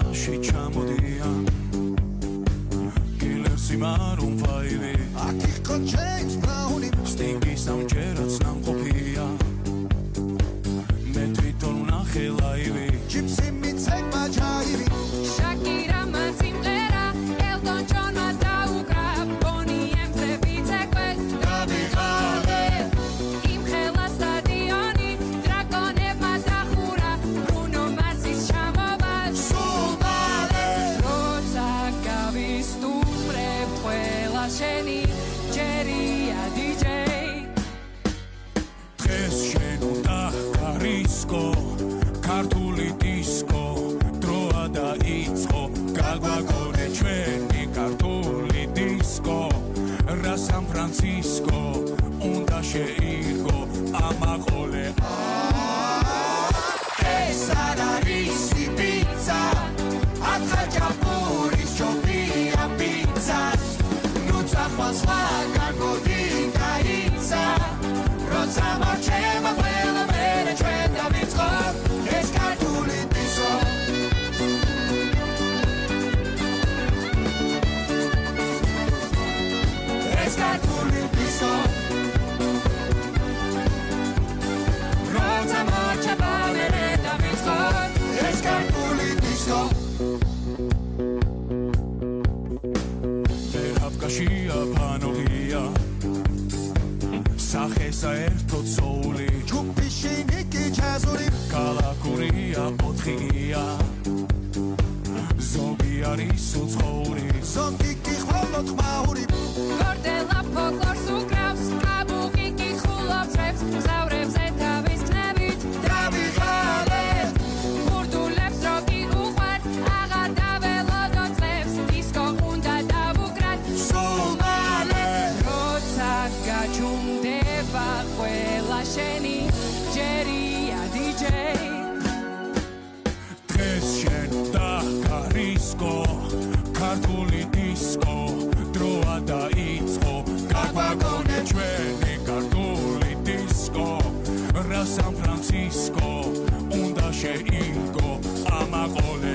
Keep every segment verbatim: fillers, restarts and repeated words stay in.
სიაში ჩამოდიან კილერსი მარუნ ფაივი აქ იყო ჯეიმს ბრაუნი სტინგი სამჯერაც ნამყოფია მე თვითონ ვნახე ლაივი ჯიპსი მიცემა ჯაივი შაკირა მაციმღერა ელტონ ჯონმა დაუკრა ბონი ემზე ბიცეკვე დავიღალე იმ ხელა სტადიონი დრაკონებმა დახურა ბრუნო მარსის ჩამოვა სულ მალე როცა გავისტუმრებ ყველა შენი ჯერია დიჯეი დღეს შენ უნდა გარისკო ქართული დისკო დროა დაიწყო გაგვაგონე ჩვენი ქართული დისკო რა სან ფრანცისკო უნდა შეირგო ამაყოლე ეს არ არის პიცა ათაჯაპურის ჯობია პიცა ნუ წახვალ სხვაგან მოდი გაიცა როცა მარჩება ყველა მერე ჩვენ დავიწყოთ ეს ქართული დისკო ეს ქართული დისკო როცა მარჩება მერე დავიწყოთ ეს ქართული დისკო აფკაშია ფანოგია სახე საერთოდ სოული ჯუბი შინიკი ჯაზური კალაკურია ოთხია ზოგი არის უცხოური ზოგი კი ხოლოდ ხმაური გორდელა ფოლკლორს უკრავს კაბუკი კითხულობს რეპს მგზავრებზე თავის ქნებით დავიღალე ბურდულებს როკი უყვართ აღარ დაველოდოწლებს დისკო უნდა დავუკრათ სულ მალე როცა გაჩუმდება ყველა შენი ჯერია დიჯეი დღეს შენ უნდა გარისკო ქართული დისკო დროა დაიწყო გაგვაგონე ჩვენი ქართული დისკო რა სან ფრანცისკო უნდა შეირგო ამაყოლე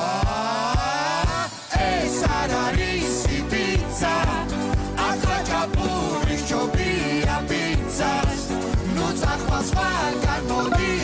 ეს არ არის პიცა ათაჯაპურის ჯობია პიცა ნუ წახვალ სხვაგან მოდი